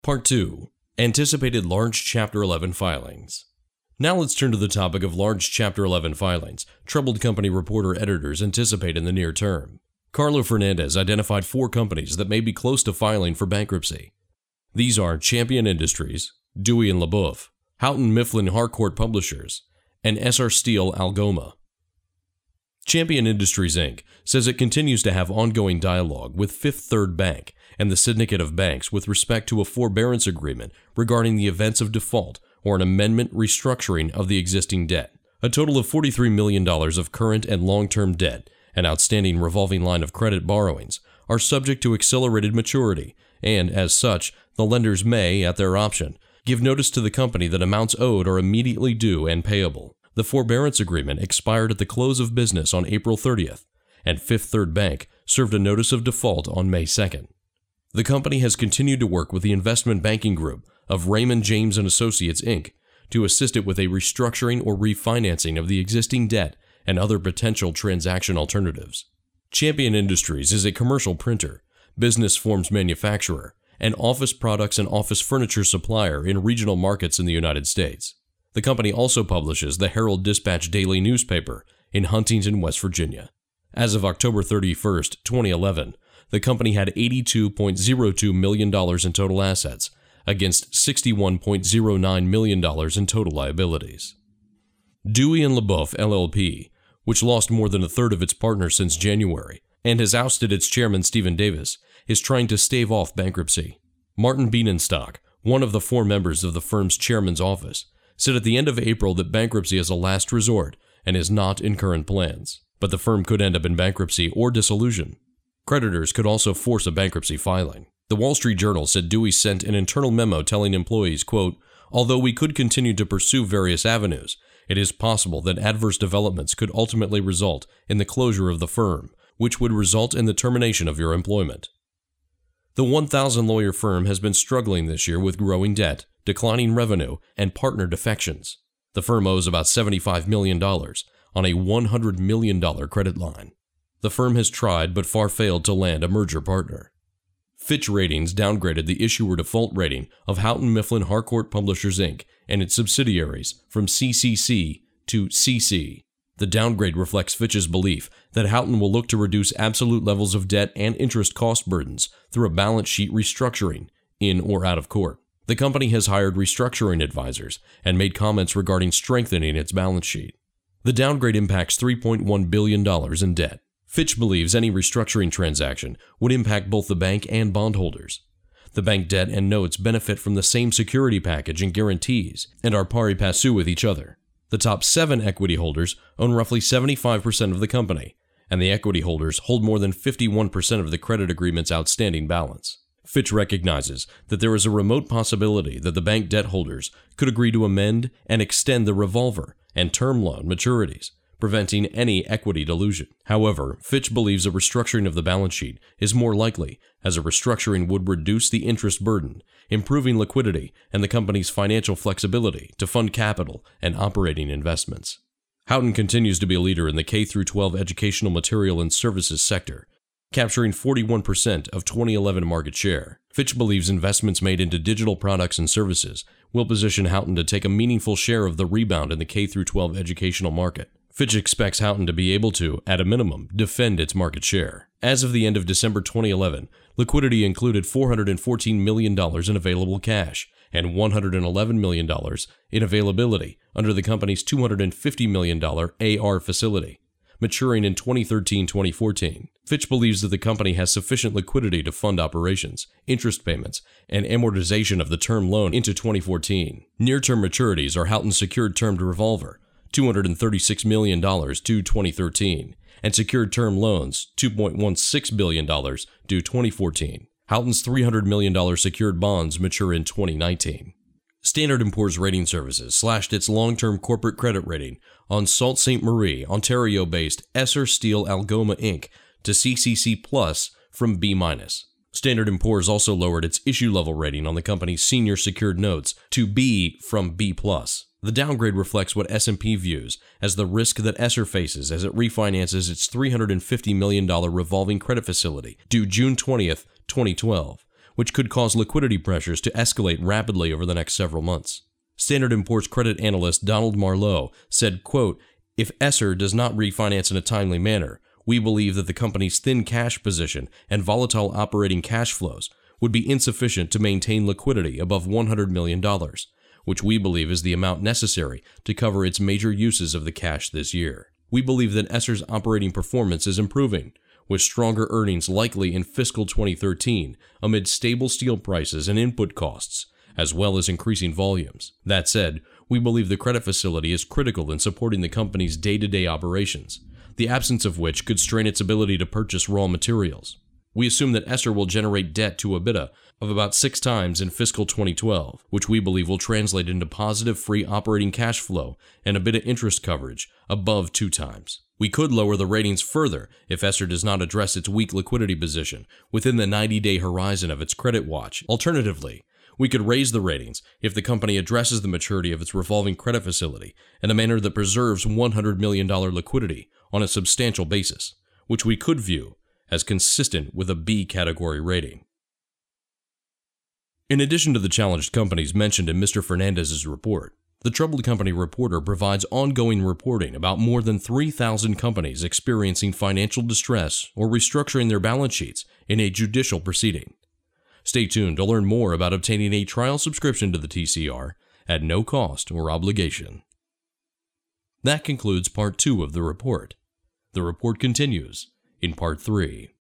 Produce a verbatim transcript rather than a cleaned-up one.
Part two. Anticipated Large Chapter eleven Filings. Now let's turn to the topic of large Chapter eleven filings troubled company reporter editors anticipate in the near term. Carlo Fernandez identified four companies that may be close to filing for bankruptcy. These are Champion Industries, Dewey and LeBoeuf, Houghton Mifflin Harcourt Publishers, and Esser Steel Algoma. Champion Industries, Incorporated says it continues to have ongoing dialogue with Fifth Third Bank and the syndicate of banks with respect to a forbearance agreement regarding the events of default or an amendment restructuring of the existing debt. A total of forty-three million dollars of current and long-term debt and outstanding revolving line of credit borrowings are subject to accelerated maturity, and as such, the lenders may, at their option, give notice to the company that amounts owed are immediately due and payable. The forbearance agreement expired at the close of business on April thirtieth, and Fifth Third Bank served a notice of default on May second. The company has continued to work with the investment banking group of Raymond James and Associates, Incorporated to assist it with a restructuring or refinancing of the existing debt and other potential transaction alternatives. Champion Industries is a commercial printer, business forms manufacturer, and office products and office furniture supplier in regional markets in the United States. The company also publishes the Herald Dispatch daily newspaper in Huntington, West Virginia. As of October thirty-first, twenty eleven, the company had eighty-two point zero two million dollars in total assets against sixty-one point zero nine million dollars in total liabilities. Dewey and LeBoeuf L L P, which lost more than a third of its partners since January and has ousted its chairman Stephen Davis, is trying to stave off bankruptcy. Martin Bienenstock, one of the four members of the firm's chairman's office, said at the end of April that bankruptcy is a last resort and is not in current plans, but the firm could end up in bankruptcy or dissolution. Creditors could also force a bankruptcy filing. The Wall Street Journal said Dewey sent an internal memo telling employees, quote, "Although we could continue to pursue various avenues, it is possible that adverse developments could ultimately result in the closure of the firm, which would result in the termination of your employment." The one thousand lawyer firm has been struggling this year with growing debt, declining revenue, and partner defections. The firm owes about seventy-five million dollars on a one hundred million dollars credit line. The firm has tried but far failed to land a merger partner. Fitch Ratings downgraded the issuer default rating of Houghton Mifflin Harcourt Publishers, Incorporated and its subsidiaries from C C C to C C. The downgrade reflects Fitch's belief that Houghton will look to reduce absolute levels of debt and interest cost burdens through a balance sheet restructuring, in or out of court. The company has hired restructuring advisors and made comments regarding strengthening its balance sheet. The downgrade impacts three point one billion dollars in debt. Fitch believes any restructuring transaction would impact both the bank and bondholders. The bank debt and notes benefit from the same security package and guarantees and are pari passu with each other. The top seven equity holders own roughly seventy-five percent of the company, and the equity holders hold more than fifty-one percent of the credit agreement's outstanding balance. Fitch recognizes that there is a remote possibility that the bank debt holders could agree to amend and extend the revolver and term loan maturities, preventing any equity dilution. However, Fitch believes a restructuring of the balance sheet is more likely, as a restructuring would reduce the interest burden, improving liquidity and the company's financial flexibility to fund capital and operating investments. Houghton continues to be a leader in the K through twelve educational material and services sector, capturing forty-one percent of twenty eleven market share. Fitch believes investments made into digital products and services will position Houghton to take a meaningful share of the rebound in the K through twelve educational market. Fitch expects Houghton to be able to, at a minimum, defend its market share. As of the end of December twenty eleven, liquidity included four hundred fourteen million dollars in available cash and one hundred eleven million dollars in availability under the company's two hundred fifty million dollars A R facility, maturing in twenty thirteen to twenty fourteen. Fitch believes that the company has sufficient liquidity to fund operations, interest payments, and amortization of the term loan into twenty fourteen. Near-term maturities are Houghton's secured termed revolver, two hundred thirty-six million dollars due twenty thirteen, and secured term loans, two point one six billion dollars due twenty fourteen. Houghton's three hundred million dollars secured bonds mature in twenty nineteen. Standard and Poor's Rating Services slashed its long-term corporate credit rating on Sault Ste. Marie, Ontario-based Esser Steel Algoma Incorporated to C C C plus from B minus. Standard and Poor's also lowered its issue-level rating on the company's senior secured notes to B from B plus. The downgrade reflects what S and P views as the risk that Esser faces as it refinances its three hundred fifty million dollars revolving credit facility due June twentieth, twenty twelve, which could cause liquidity pressures to escalate rapidly over the next several months. Standard and Poor's credit analyst Donald Marlowe said, quote, "If Esser does not refinance in a timely manner, we believe that the company's thin cash position and volatile operating cash flows would be insufficient to maintain liquidity above one hundred million dollars, which we believe is the amount necessary to cover its major uses of the cash this year. We believe that Esser's operating performance is improving, with stronger earnings likely in fiscal twenty thirteen amid stable steel prices and input costs, as well as increasing volumes. That said, we believe the credit facility is critical in supporting the company's day-to-day operations, the absence of which could strain its ability to purchase raw materials. We assume that Esser will generate debt to EBITDA of about six times in fiscal twenty twelve, which we believe will translate into positive free operating cash flow and EBITDA interest coverage above two times. We could lower the ratings further if Esser does not address its weak liquidity position within the ninety-day horizon of its credit watch. Alternatively, we could raise the ratings if the company addresses the maturity of its revolving credit facility in a manner that preserves one hundred million dollars liquidity on a substantial basis, which we could view as consistent with a B category rating. In addition to the challenged companies mentioned in Mister Fernandez's report, the Troubled Company reporter provides ongoing reporting about more than three thousand companies experiencing financial distress or restructuring their balance sheets in a judicial proceeding. Stay tuned to learn more about obtaining a trial subscription to the T C R at no cost or obligation. That concludes part two of the report. The report continues in part three.